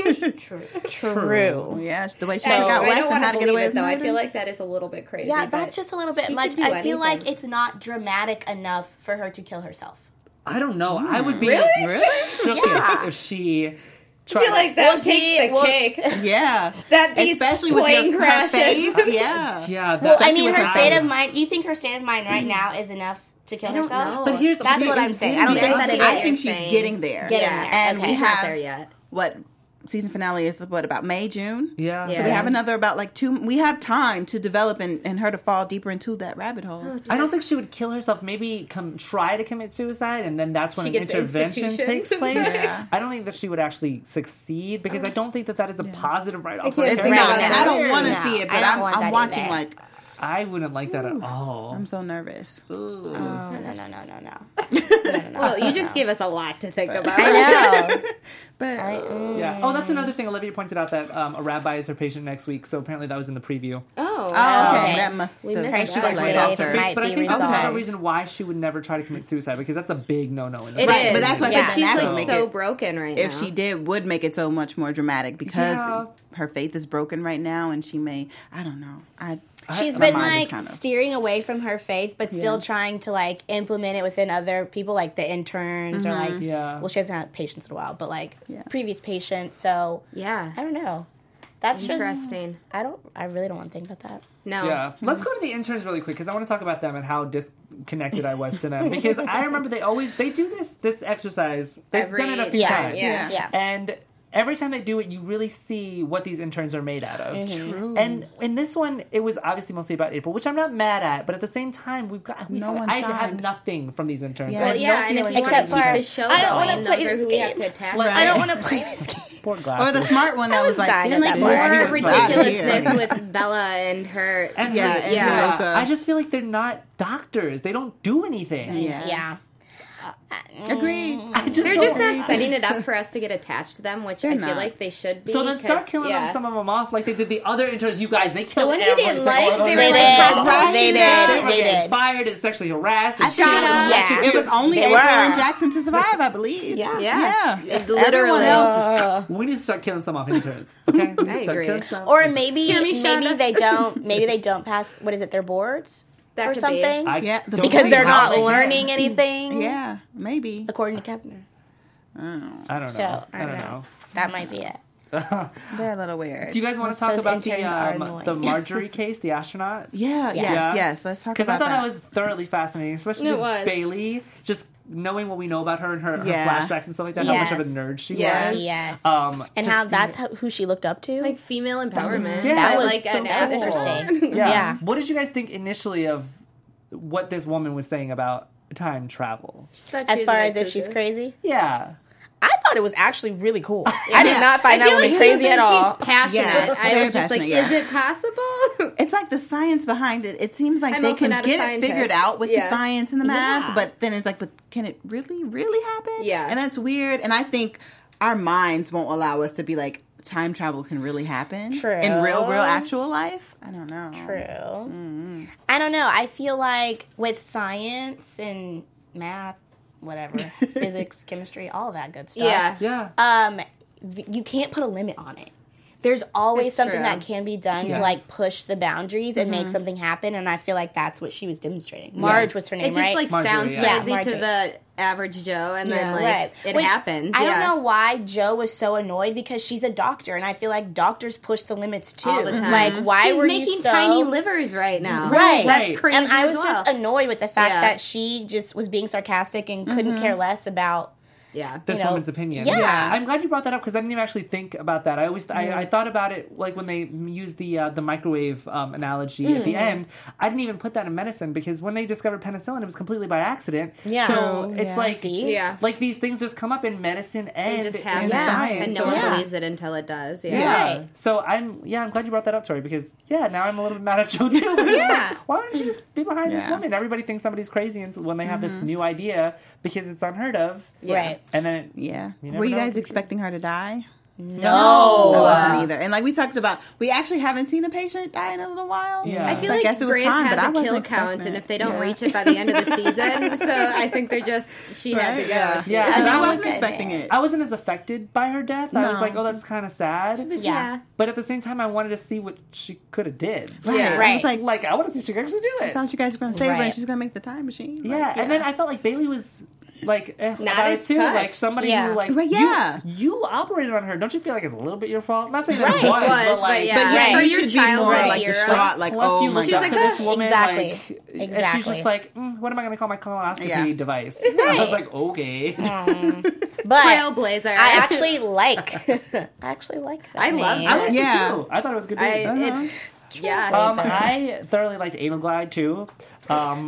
true. Yeah, the way she So- took out I Wes don't and want how to to get believe away it with though. I murder. feel like that is a little bit crazy. Yeah, but that's just a little bit she much. could do I feel like anything. it's not dramatic enough for her to kill herself. I don't know. I would be Really? Really? shook Yeah. if, if she. I Tried. feel like that Well, takes see, the well- cake. Yeah, That beats especially with plane your, her crashes. face. Yeah, Yeah, that, Well, I Especially mean, with her her state eye. of mind. You think her state of mind right now is enough to kill I don't herself? know. But here's the That's thing. what I'm saying. I don't think that it I I is. think you're she's saying. getting there. Getting Yeah. there. And Okay. we She's not have there yet. what season finale is what about May, June? Yeah. Yeah. So we have another about like two. We have time to develop and, and her to fall deeper into that rabbit hole. Oh, I don't think she would kill herself. Maybe come try to commit suicide, and then that's when She an gets intervention institutions. takes place. Yeah. I don't think that she would actually succeed because I don't think that that is a positive write off. can't It's Right. no, Right. and I don't want to No, see it, I but don't I'm, want I'm that watching either. like I wouldn't like that at all. I'm so nervous. Ooh. Oh, no, no, no, no, no. no, no, no. Well, you just gave us a lot to think about. I know. But I, mm. Yeah. Oh, that's another thing. Olivia pointed out that um, a rabbi is her patient next week, so apparently that was in the preview. Oh, oh, okay, Okay. that must We have missed Christ, that. you Like, like right really, off her it might but I be think that's another resolved. reason why she would never try to commit suicide because that's a big no no in the It Right, is. but that's why I Yeah. said She's that like will make so it- broken right if now. she did, would make it so much more dramatic because Yeah. her faith is broken right now, and she may. I don't know. I. She's my been mind is like kind of- steering away from her faith, but still Yeah. trying to like implement it within other people, like the interns or like. Yeah. Well, she hasn't had patients in a while, but like Yeah. previous patients. So Yeah. I don't know. That's Interesting. just. I don't. I really don't want to think about that. No. Yeah. Let's go to the interns really quick because I want to talk about them and how disconnected I was to them. Because I remember they always they do this this exercise. They've Every done it a few yeah, times. Yeah. Yeah. And every time they do it, you really see what these interns are made out of. Mm-hmm. True. And in this one, it was obviously mostly about April, which I'm not mad at. But at the same time, we've got we No have, one I have shined. nothing from these interns. Yeah. I Well, have yeah, no and if feeling you for want to Except keep for- the show I don't wanna going, play those are this who we have to game. attack. Like, I don't Right. want to play this game. Poor glasses. Or the smart one that was, was like, dying And at like that more part. He was outta ridiculousness here. with Bella and her. And Yeah, yeah, and yeah. Luca. I just feel like they're not doctors. They don't do anything. Yeah. Yeah. Agreed. I just They're don't just agree. not setting it up for us to get attached to them, which They're I feel not. like they should be. So then start 'cause, killing yeah. them, some of them off like they did the other intros. You guys, they killed ones you every didn't single like, one of them. they They were did. like, "Rush They you did. guys." They were They getting did. fired and sexually harassed. And Shut shit. up. Yeah. It was only They April were. and Jackson to survive, I believe. Yeah. Yeah. Yeah. It literally. Everyone else was Uh, We need to start killing some off interns. Okay, we need to I start agree. killing some. or maybe Hear me, maybe Shonda? they don't maybe they don't pass what is it their boards That or could be. something I Yeah, the don't because see they're how not they can. learning anything. Yeah, maybe. according to Kepner. Oh, I don't know. So I don't know. That might be it. they're a little weird. Do you guys want to Those- talk those about the interns are um, annoying. the Marjorie case, the astronaut? Yeah, yes, Yeah. yes. Let's talk Because about I thought that. that. was thoroughly fascinating, especially It with was. Bailey. Just knowing what we know about her and her, Yeah. her flashbacks and stuff like that. How much of a Yes. nerd she Yes. was. Yes. Um, And to how see that's it- how, who she looked up to. Like female empowerment. Yeah, that But, was like so an that was asshole. interesting. Yeah. Yeah. What did you guys think initially of what this woman was saying about time travel? Thought she as was far a as bit if she's cuckoo. crazy, Yeah. I thought it was actually really cool. I did not find I that feel woman like crazy she's, at all. She's passionate. Yeah, I very was just like, passionate, yeah. is it possible? It's like the science behind it. It seems like I'm they also can not a get it scientist. figured out with Yeah. the science and the math, Yeah. but then it's like, but can it really, really happen? Yeah. And that's weird. And I think our minds won't allow us to be like, time travel can really happen. True. In real, real, actual life? I don't know. True. Mm-hmm. I don't know. I feel like with science and math, whatever, physics, chemistry, all of that good stuff. Yeah. Yeah. Um, th- you can't put a limit on it. There's always It's something true. that can be done Yes. to like push the boundaries and make something happen, and I feel like that's what she was demonstrating. Marge Yes. was her name, It just right? like Marjorie, sounds yeah. crazy Yeah, to Marjorie. the average Joe, and then Yeah. like right. it Which, happens. I yeah. don't know why Joe was so annoyed because she's a doctor, and I feel like doctors push the limits too. All the time. Like, why She's were making you so tiny livers right now? Right. That's Right. crazy. And I as was well. just annoyed with the fact Yeah. that she just was being sarcastic and couldn't care less about. yeah. This you know, woman's opinion. yeah. I'm glad you brought that up because I didn't even actually think about that. I always I, I thought about it like when they used the uh, the microwave um, analogy at Mm-hmm. the end. I didn't even put that in medicine because when they discovered penicillin, it was completely by accident. Yeah. So it's Yeah. like See? Yeah. like these things just come up in medicine and It just in happens, science. and no So one it's- Yeah. believes it until it does. Yeah. Yeah. Right. So I'm yeah, I'm glad you brought that up, Tori, because yeah, now I'm a little bit mad at Joe too. Because I'm Yeah. like, why don't you just be behind this Yeah. woman? Everybody thinks somebody's crazy and when they have this new idea because it's unheard of. Yeah. Right. And then it, Yeah. You never Were you know. guys expecting her to die? No. I wasn't either. And like we talked about, we actually haven't seen a patient die in a little while. Yeah. I feel So like guess it was Grace time, has but I a wasn't kill expecting count, and it. if they don't Yeah. reach it by the end of the season, so I think they're just she had to Right? go. Yeah. She- Yeah. Because I Oh my wasn't expecting goodness. it. I wasn't as affected by her death. I was No. like, oh, that's kind of sad. yeah. But at the same time, I wanted to see what she could have did. Right. Yeah. I Right. was like, Like, I want to see if she could actually do I it. thought you guys were going to save her and Right. she's going to make the time machine. Yeah. Like, And then I felt like Bailey was like eh, Not about as it too. touched. Like somebody Yeah. who like Right, yeah. you, you operated on her. Don't you feel like it's a little bit your fault? I'm not saying that Right. it was, It was, but but like, yeah. But yeah, Right. you For your should be more childhood like era. distraught. Like, Plus, oh you my looked She's up god. to like, this "Ah." woman, Exactly. like, and she's Exactly. just like, mm, what am I going to call my colonoscopy Yeah. device? Right. I was like, okay. But Trailblazer. I actually like. I actually like that. I love name. that. I liked Yeah. it too. I thought it was a good. I, movie. Uh-huh. it, yeah. Um, I thoroughly liked Anal Glide too. Um,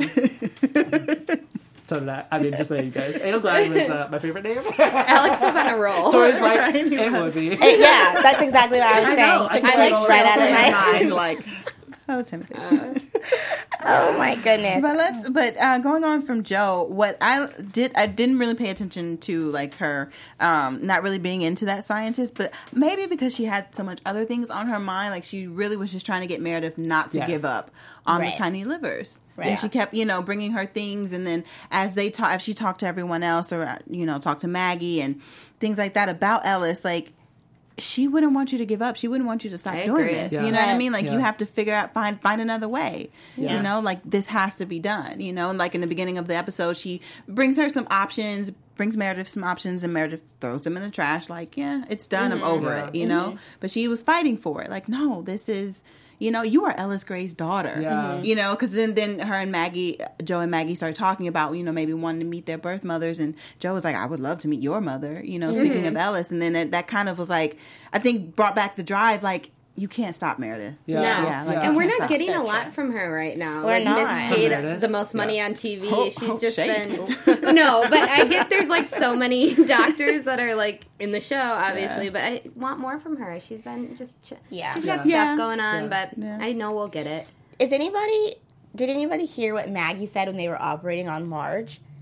so did I. I mean, just so you guys, Anal Glide was uh, my favorite name. Alex was on a roll. so it's like Right. emoji. Eh, yeah, that's exactly what I was I saying. know. Took I the like words right out of Trailblazer. my mind like, oh, Timothy. Oh my goodness. But let's. But uh, going on from Joe, what I did, I didn't really pay attention to like her, um, not really being into that scientist. But maybe because she had so much other things on her mind, like she really was just trying to get Meredith not to Yes. give up on Right. the tiny livers. Right. And she kept, you know, bringing her things, and then as they talk, if she talked to everyone else, or you know, talked to Maggie and things like that about Ellis, like. She wouldn't want you to give up. She wouldn't want you to stop I doing agree. this. Yeah. You know what I Right. mean? Like Yeah. you have to figure out find find another way. Yeah. You know, like this has to be done. You know, and like in the beginning of the episode, she brings her some options, brings Meredith some options, and Meredith throws them in the trash. Like, yeah, it's done. I'm over Yeah. it. You know, but she was fighting for it. Like, no, this is. You know, you are Ellis Gray's daughter. Yeah. Mhm. You know, because then, then her and Maggie, Joe and Maggie started talking about, you know, maybe wanting to meet their birth mothers. And Joe was like, I would love to meet your mother, you know, speaking of Ellis. And then that, that kind of was like, I think brought back the drive, like, you can't stop Meredith. Yeah. No. Yeah, like, Yeah. And we're can't not stop. getting So a lot true. from her right now. We're like not. Miss paid Meredith? the most money Yeah. on T V. Oh, She's oh, just shade. been no, but I get there's like so many doctors that are like in the show, obviously. Yeah. But I want more from her. She's been just ch- Yeah. she's got Yeah. stuff going on, Yeah. but Yeah. I know we'll get it. Is anybody? Did anybody hear what Maggie said when they were operating on Marge?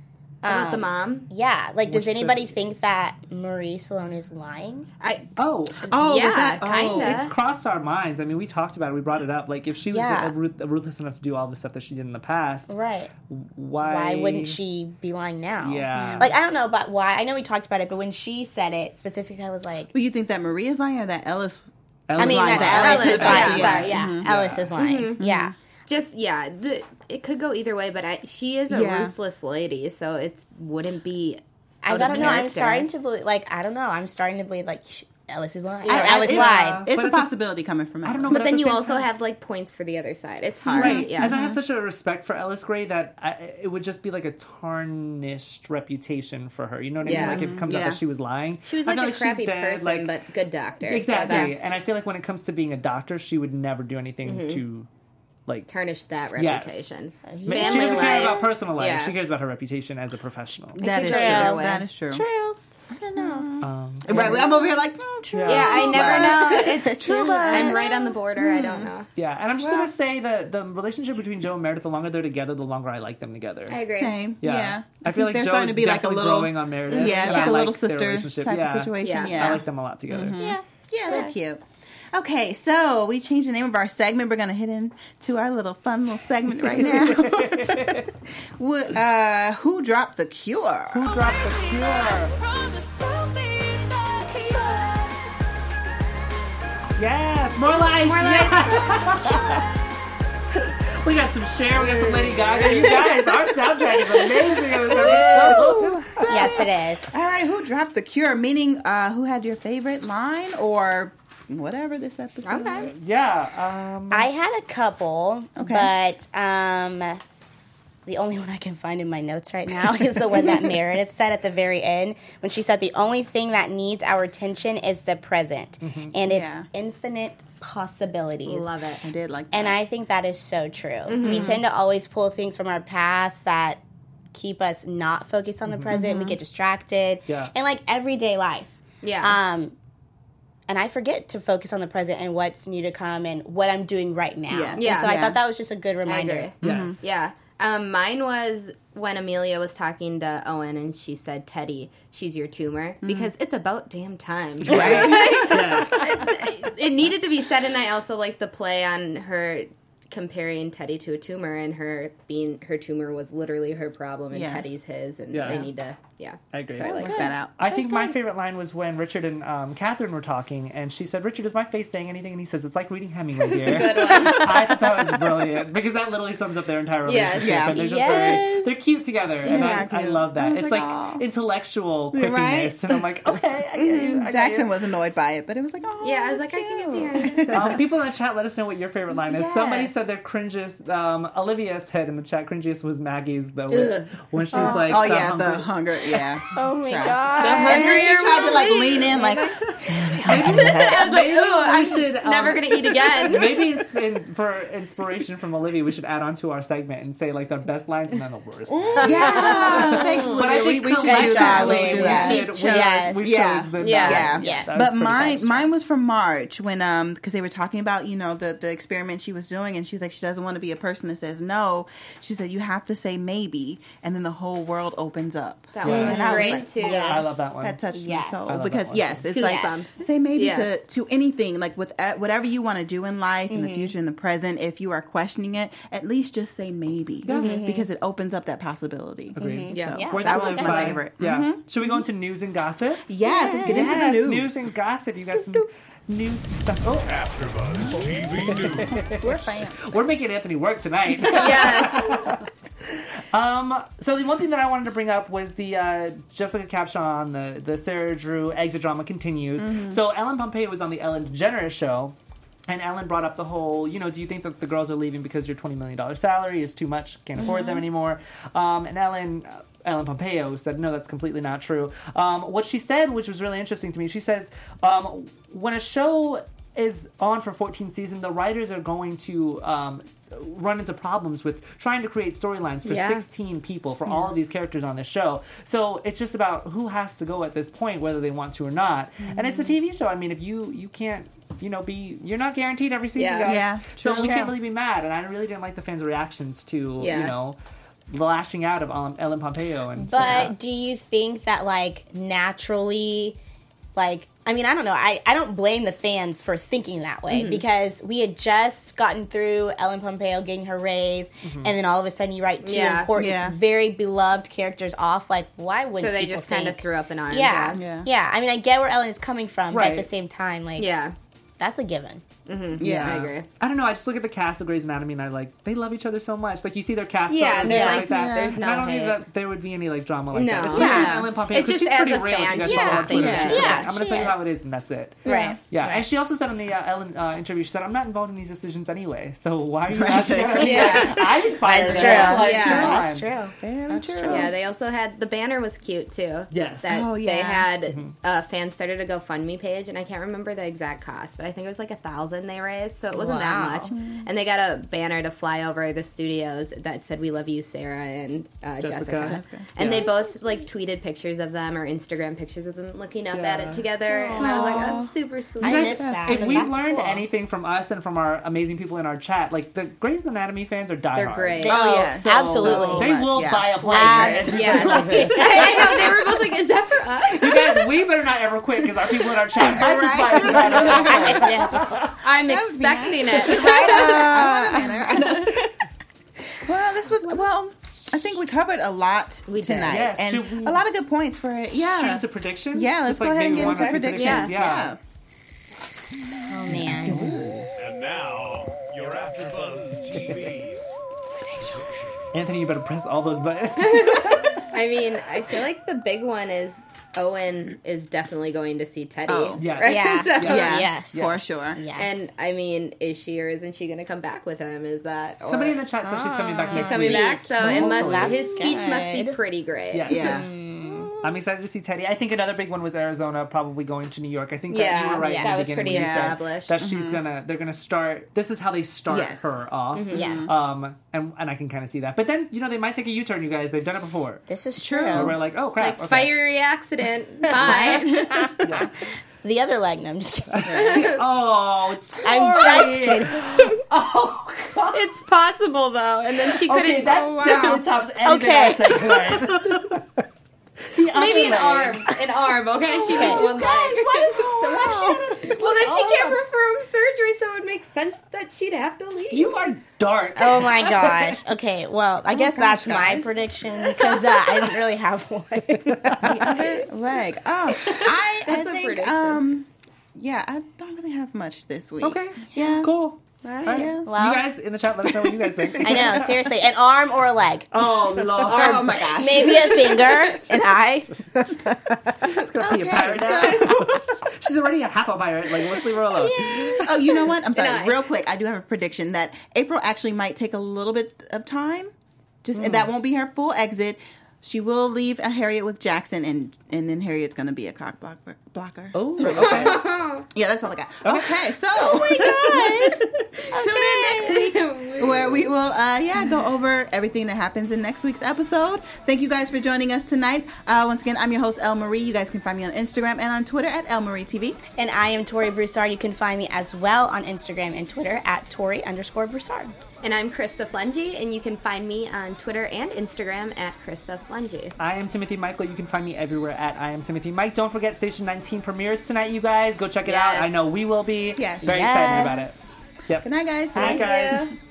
About Um, the mom? Yeah, like, does she said- anybody think that Marie Salone is lying? I Oh, Oh, yeah, with that, oh. kinda. it's crossed our minds. I mean, we talked about it. We brought it up. Like, if she was Yeah. the, ruth- ruthless enough to do all the stuff that she did in the past, Right. why? Why wouldn't she be lying now? Yeah. Like, I don't know about why. I know we talked about it, but when she said it specifically, I was like, Well, you think that Marie is lying or that Ellis? I mean, lying. that That Ellis Ellis is is lying. lying. Sorry, yeah. Mhm. Ellis is lying. Yeah. just yeah, the, it could go either way, but I, she is a Yeah. ruthless lady, so it wouldn't be. I out don't of know. I'm character. starting to believe, like, I don't know. I'm starting to believe, like, sh- Ellis is lying. I- Or I- Ellis it's- lied. It's But a at the- possibility coming from. I don't know, But at then the you same also time- have like points for the other side. It's hard. Right, Yeah. and I have such a respect for Ellis Gray that I, it would just be like a tarnished reputation for her. You know what I Yeah. mean? Like if it comes out Yeah. that she was lying, She was I like feel a she's crappy dead, person, like- but good doctor. So exactly. that's- And I feel like when it comes to being a doctor, she would never do anything to like. tarnish that Yes. reputation. Ma- She Family doesn't care life. about personal life. Yeah. She cares about her reputation as a professional. That could is go true. either way. That is true. True. I don't know. Um, Right, I'm over here like mm, true. Yeah, I never know. It's True, but- I'm right on the border. I don't know. yeah, and I'm just Well- gonna say that the relationship between Joe and Meredith, the longer they're together, the longer I like them together. I agree. Same. Yeah. Yeah. I feel like they're Joe starting is to be like a definitely little growing on Meredith. Yeah, and it's like I a little their sister relationship. type yeah. of situation. Yeah. Yeah. I like them a lot together. Yeah. Yeah, they're cute. Okay, so we changed the name of our segment. We're gonna hit into our little fun little segment right now. What, uh, who dropped the cure? Who dropped the cure? Yes, more lights. More Yeah. We got some Cher, we got some Lady Gaga. You guys, our soundtrack is amazing. in this episode. Yes, it is. All right, who dropped the cure? Meaning, uh, who had your favorite line or whatever this episode? Okay. Yeah. Um, I had a couple, Okay. but um, the only one I can find in my notes right now is the one that Meredith said at the very end when she said the only thing that needs our attention is the present and its Yeah. infinite possibilities. Love it. I did like that. And I think that is so true. We tend to always pull things from our past that keep us not focused on the present. We get distracted. Yeah. And like everyday life. Yeah. Um, and I forget to focus on the present and what's new to come and what I'm doing right now. Yeah. And Yeah. so I Yeah. thought that was just a good I reminder. agree. yes. Yeah. Um, mine was when Amelia was talking to Owen and she said, Teddy, she's your tumor. Because it's about damn time. Right. Yes. It needed to be said, and I also like the play on her comparing Teddy to a tumor and her being, her tumor was literally her problem and Yeah. Teddy's his, and Yeah. they need to, yeah. I agree. So I like Work that out. I think my favorite line was when Richard and um, Catherine were talking, and she said, "Richard, is my face saying anything?" And he says, "It's like reading Hemingway, dear." Good one. I thought that was brilliant because that literally sums up their entire Yes. relationship. Yeah. And they're just Yes. very, they're cute together, and Yeah, I, I cute. love that. I was It's like, like, aw. intellectual Right? quippiness, and I'm like, okay, I get you. I get Jackson you. was annoyed by it, but it was like, oh, Yeah, I was that's like, I can cute. get behind it. Um, people in the chat, let us know what your favorite line is. Somebody Yes. said their cringiest. Um, Olivia said in the chat, cringiest was Maggie's though, Ugh. when she's like, Oh the yeah, hungry- the hunger. Yeah. Oh my Try. god. And then she Hungrier tried to like lean in, like, I was like, Maybe ooh, we I'm should, um, never going to eat again. Maybe it's in, for inspiration from Olivia, we should add on to our segment and say like the best lines and then the worst. yeah. Thanks, But I Olivia. we, think we should do that. We should do that. We We, chose- should, we Yeah. chose the Yeah. Yeah, Yes. That was but pretty mine fast. mine was from March when um because they were talking about you know the the experiment she was doing and she was like she doesn't want to be a person that says no. She said you have to say maybe and then the whole world opens up. That Yeah. one And was I was great, like, too. yeah. I love that one. That touched Yes. me I so love that because one. yes, it's like Goosebumps. say maybe Yeah. to to anything like with uh, whatever you want to do in life in the future in the present. If you are questioning it, at least just say maybe because it opens up that possibility. Agreed. Yeah. So Yeah. Where that this was lives my by- favorite. Yeah. Mhm. Should we go into news and gossip? Yes, let's get into the Yes, news. news and gossip. You got some news stuff. Oh, AfterBuzz T V News. We're fans. we're making Anthony work tonight. Yes. Um, so the one thing that I wanted to bring up was the uh, Jessica Capshaw, the the Sarah Drew exit drama continues. So Ellen Pompeo was on the Ellen DeGeneres show, and Ellen brought up the whole, you know, do you think that the girls are leaving because your twenty million dollars salary is too much, can't afford them anymore? Um, and Ellen. Uh, Ellen Pompeo said, no, that's completely not true. Um, what she said, which was really interesting to me, she says, um, when a show is on for fourteen seasons, the writers are going to um, run into problems with trying to create storylines for Yeah. sixteen people for all of these characters on this show. So it's just about who has to go at this point, whether they want to or not. And it's a T V show. I mean, if you you can't, you know, be you're not guaranteed every season, Yeah. guys. Yeah, so true. we can't really be mad. And I really didn't like the fans' reactions to Yeah. you know. lashing out of um, Ellen Pompeo. And But so, do you think that, like, naturally, like, I mean, I don't know. I, I don't blame the fans for thinking that way, mm-hmm. because we had just gotten through Ellen Pompeo getting her raise, mm-hmm. and then all of a sudden you write two yeah. important, yeah. very beloved characters off. Like, why wouldn't So they people just kind of think- threw up an arm. Yeah. Yeah. yeah. Yeah. I mean, I get where Ellen is coming from, Right. but at the same time, like, Yeah. that's a given. Mm-hmm. Yeah. I agree. I don't know. I just look at the cast of Grey's Anatomy and I like they love each other so much. Like you see their cast Yeah, photos they're and stuff like- like that. yeah. there's no and I don't hate. think that there would be any like drama like No. that. Especially Yeah. Ellen Pompeo, It's because just she's pretty as a real. fan, If you guys yeah, follow her on Twitter. yeah, She's like, yeah, I'm going to she tell you is. how it is, and that's it. Right. Yeah, Right. and she also said in the uh, Ellen uh, interview, she said, "I'm not involved in these decisions anyway. So why are you Right. asking her?" Yeah. I didn't fire That's her. true. Like, Yeah. come on. That's true. Very That's true. true. Yeah, they also had the banner was cute too. Yes. that Oh, yeah. they had Mm-hmm. uh, fans started a GoFundMe page, and I can't remember the exact cost, but I think it was like a thousand they raised, so it wasn't Wow. that much. And they got a banner to fly over the studios that said "We love you, Sarah and uh, Jessica. Jessica." Jessica. And Yeah. they both like tweeted pictures of them or Instagram pictures of them looking up at Yeah. it together, and I was like, "That's super sweet." I guys- miss that. If we've That's learned cool. anything from us and from our amazing people in our chat, like the Grey's Anatomy fans are diehard. They're great. Oh, yeah. So Absolutely. They much, will yeah. buy a plane. Absolutely. Yeah. I know they were both like, "Is that for us?" You guys, we better not ever quit because our people in our chat might just buy us another yeah. I'm expecting it. Well, this was well. I think we covered a lot We did. tonight, Yes, and should we- a lot of good points for it. Yeah, Shoot into predictions. yeah. Let's Just go like ahead and maybe get one into or two predictions. Yeah. Oh, man. And now, your AfterBuzz T V. Anthony, you better press all those buttons. I mean, I feel like the big one is Owen is definitely going to see Teddy. Oh, yes. right? Yeah. So- Yeah, Yes. for sure. Yes. And I mean, is she or isn't she going to come back with him? Is that or Somebody in the chat says she's coming back. she's next coming week. back? So it must that's his speech must be good. pretty great. Yes. Yeah. I'm excited to see Teddy. I think another big one was Arizona, probably going to New York. I think that Yeah, you were right yeah. in that the was beginning pretty when you said established. that she's gonna. They're gonna start. This is how they start Yes. her off. Yes. Um, and and I can kind of see that. But then you know they might take a U-turn. You guys, they've done it before. This is True. true. Where we're like, oh crap. Like okay. fiery accident. Bye. Yeah. The other leg. No, I'm just kidding. Oh, it's. I'm Tori. just kidding. Oh god. It's possible though, and then she couldn't. Okay, that oh, wow. definitely tops anything Okay. I said tonight. The other Maybe an leg. arm, an arm. Okay, she Okay. needs one leg. Why does she still have she? Well, then she can't perform surgery, so it makes sense that she'd have to leave. You are dark. Oh my gosh. Okay, well, I guess gosh, that's my guys. prediction because uh, I didn't really have one. The other leg. Oh, I, I That's a think. prediction. Um, yeah, I don't really have much this week. Okay. Yeah. Cool. All right. All right. Yeah. Well, you guys in the chat, let us know what you guys think. I know, seriously. An arm or a leg. Oh, Lord. Oh my gosh. Maybe a finger, an eye. It's going to be a Okay, pirate now. She's already a half a pirate. Like, let's leave her alone. Oh, you know what? I'm sorry. eye. Real quick, I do have a prediction that April actually might take a little bit of time. Just that won't be her full exit. She will leave a Harriet with Jackson, and and then Harriet's going to be a cock block, blocker. Oh, okay. Yeah, that's all I got. Okay, so oh my god, tune in next week where we will, uh, yeah, go over everything that happens in next week's episode. Thank you guys for joining us tonight. Uh, once again, I'm your host Elle Marie. You guys can find me on Instagram and on Twitter at Elle Marie T V. And I am Tori Broussard. You can find me as well on Instagram and Twitter at Tori underscore Broussard. And I'm Krista Flungy, and you can find me on Twitter and Instagram at Krista Flungy. I am Timothy Michael. You can find me everywhere at I am Timothy Mike. Don't forget Station nineteen premieres tonight, you guys. Go check it Yes. out. I know we will be. Yes. Very Yes. excited about it. Yep. Good night, guys. Hi, guys. you.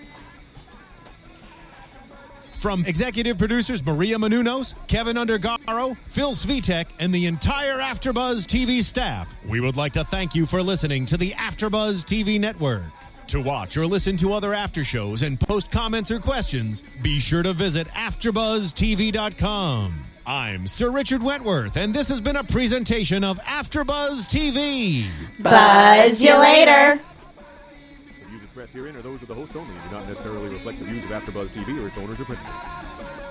From executive producers Maria Menounos, Kevin Undergaro, Phil Svitek, and the entire AfterBuzz T V staff, we would like to thank you for listening to the AfterBuzz T V network. To watch or listen to other after shows and post comments or questions, be sure to visit after buzz T V dot com. I'm Sir Richard Wentworth, and this has been a presentation of AfterBuzz T V. Buzz you later. The views expressed herein are those of the hosts only and do not necessarily reflect the views of AfterBuzz T V or its owners or principals.